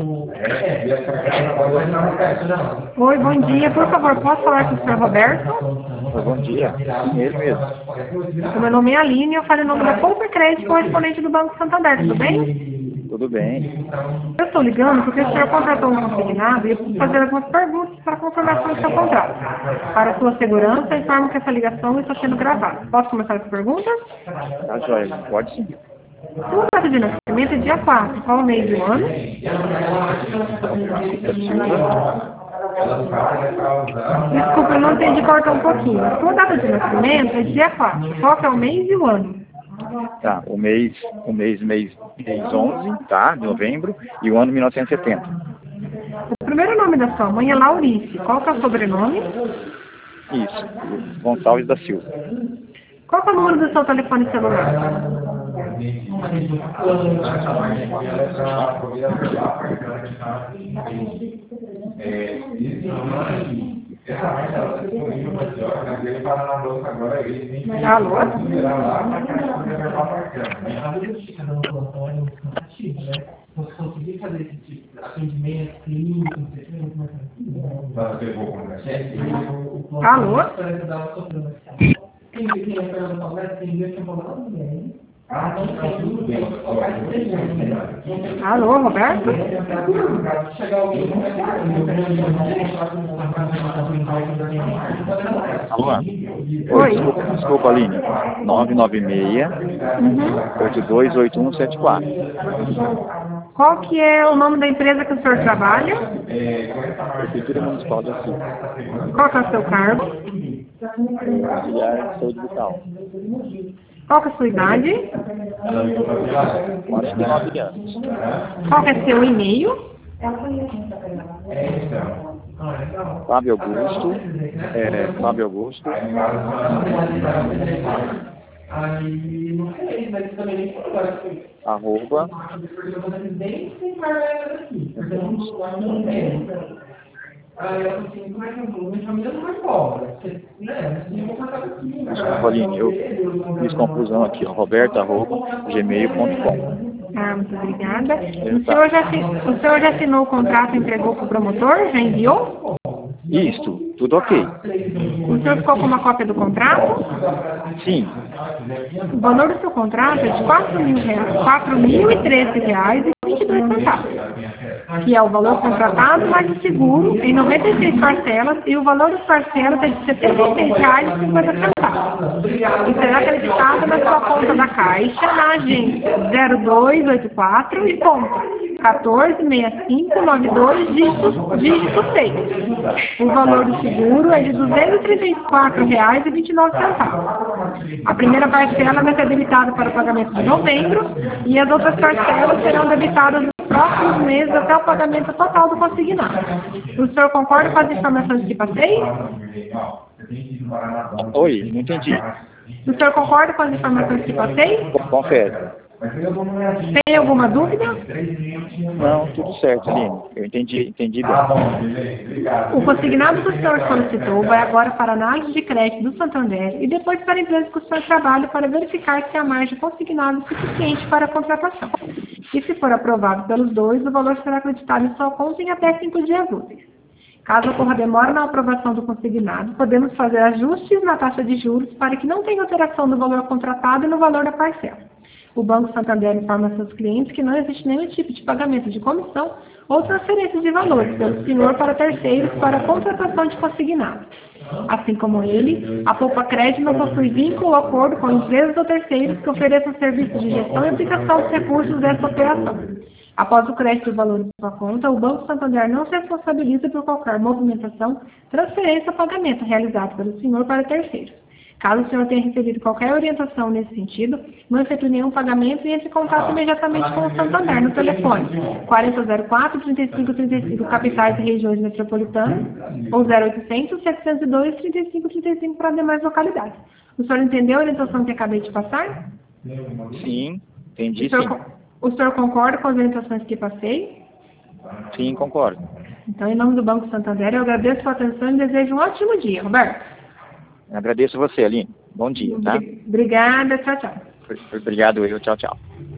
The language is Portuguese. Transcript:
Oi, bom dia. Por favor, posso falar com o senhor Roberto? Bom dia. Ele mesmo. O meu nome é Aline e eu falo em nome da Poupa Crédito, correspondente do Banco Santander, tudo bem? Tudo bem. Eu estou ligando porque o senhor contratou um consignado e eu preciso fazer algumas perguntas para a confirmação do seu contrato. Para a sua segurança, informo que essa ligação está sendo gravada. Posso começar as perguntas? Tá joia. Pode sim. Sua data de nascimento é dia 4. Qual o mês do ano? Desculpa, eu não entendi, cortar um pouquinho. A sua data de nascimento é dia 4. Qual que é o mês e o ano? Tá, o mês 11, tá? De novembro, e o ano 1970. O primeiro nome da sua mãe é Laurice. Qual que é o sobrenome? Isso, Gonçalves da Silva. Qual que é o número do seu telefone celular? Alô? Você conseguir fazer esse tipo de atendimento clínico, Alô? Alô, Roberto? Alô? Oi. Desculpa, Aline. 996-828174. Qual que é o nome da empresa que o senhor trabalha? Prefeitura Municipal da Silva. Qual que é o seu cargo? Auxiliar de saúde bucal. Qual que é a sua idade? 49 anos. Qual que é seu e-mail? Fábio Augusto. Fábio Augusto. Arroba. Aline, eu fiz confusão aqui, ó, roberto@gmail.com. Muito obrigada. O senhor já assinou o contrato e entregou para o promotor? Já enviou? Isso, tudo ok. O senhor ficou com uma cópia do contrato? Sim. O valor do seu contrato é de R$4.013,22, que é o valor contratado mais o seguro em 96 parcelas e o valor das parcelas é de R$76,50. E será acreditado na sua conta da Caixa, na agência 0284 e conta 146592, dígito 6. O valor do seguro é de R$234,29. A primeira parcela vai ser debitada para o pagamento de novembro e as outras parcelas serão debitadas nos próximos meses até o pagamento total do consignado. O senhor concorda com as informações que passei? Oi, não entendi. O senhor concorda com as informações que passei? Confere. Tem alguma dúvida? Não, tudo certo, Aline. Eu entendi bem. O consignado que o senhor solicitou vai agora para a análise de crédito do Santander e depois para a empresa que o senhor trabalha para verificar se a margem consignada é suficiente para a contratação. E se for aprovado pelos dois, o valor será acreditado em sua conta em até 5 dias úteis. Caso ocorra demora na aprovação do consignado, podemos fazer ajustes na taxa de juros para que não tenha alteração no valor contratado e no valor da parcela. O Banco Santander informa a seus clientes que não existe nenhum tipo de pagamento de comissão ou transferência de valores pelo senhor para terceiros para a contratação de consignado. Assim como ele, a Poupa Crédito não possui vínculo ou acordo com empresas ou terceiros que ofereçam serviços de gestão e aplicação dos recursos dessa operação. Após o crédito do valor de sua conta, o Banco Santander não se responsabiliza por qualquer movimentação, transferência ou pagamento realizado pelo senhor para terceiros. Caso o senhor tenha recebido qualquer orientação nesse sentido, não efetue nenhum pagamento e entre em contato imediatamente com o Santander no telefone 4004-3535, capitais e regiões metropolitanas, ou 0800-702-3535 para demais localidades. O senhor entendeu a orientação que acabei de passar? Sim, entendi sim. O senhor concorda com as orientações que passei? Sim, concordo. Então, em nome do Banco Santander, eu agradeço a sua atenção e desejo um ótimo dia. Roberto? Agradeço você, Aline. Bom dia, tá? Obrigada, tchau, tchau. Obrigado, tchau, tchau.